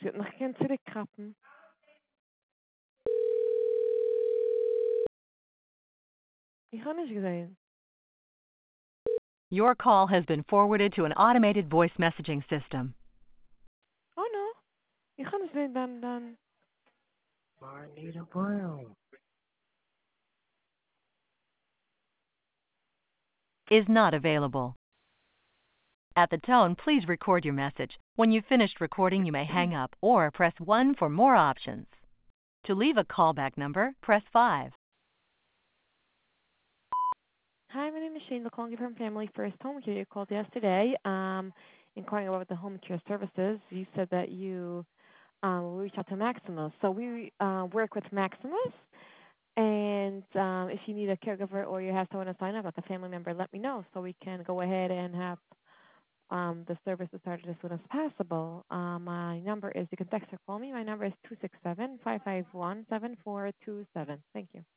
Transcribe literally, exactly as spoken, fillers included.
Sie hat noch gern zurückkrappen. Ich habe nicht gesehen. Your call has been forwarded to an automated voice messaging system. Oh no. Ich habe nicht gesehen, dann, dann. Marnita Brown. Is not available. At the tone, please record your message. When you've finished recording, you may hang up or press one for more options. To leave a callback number, press five. Hi, my name is Shane, calling you from Family First Home Care. You called yesterday, um, inquiring about the home care services. You said that you um, will reach out to Maximus. So we uh, work with Maximus, and um, if you need a caregiver or you have someone to sign up, like a family member, let me know so we can go ahead and have um, the services started as soon as possible. Uh, my number is, you can text or call me. My number is two six seven, five five one, seven four two seven. Thank you.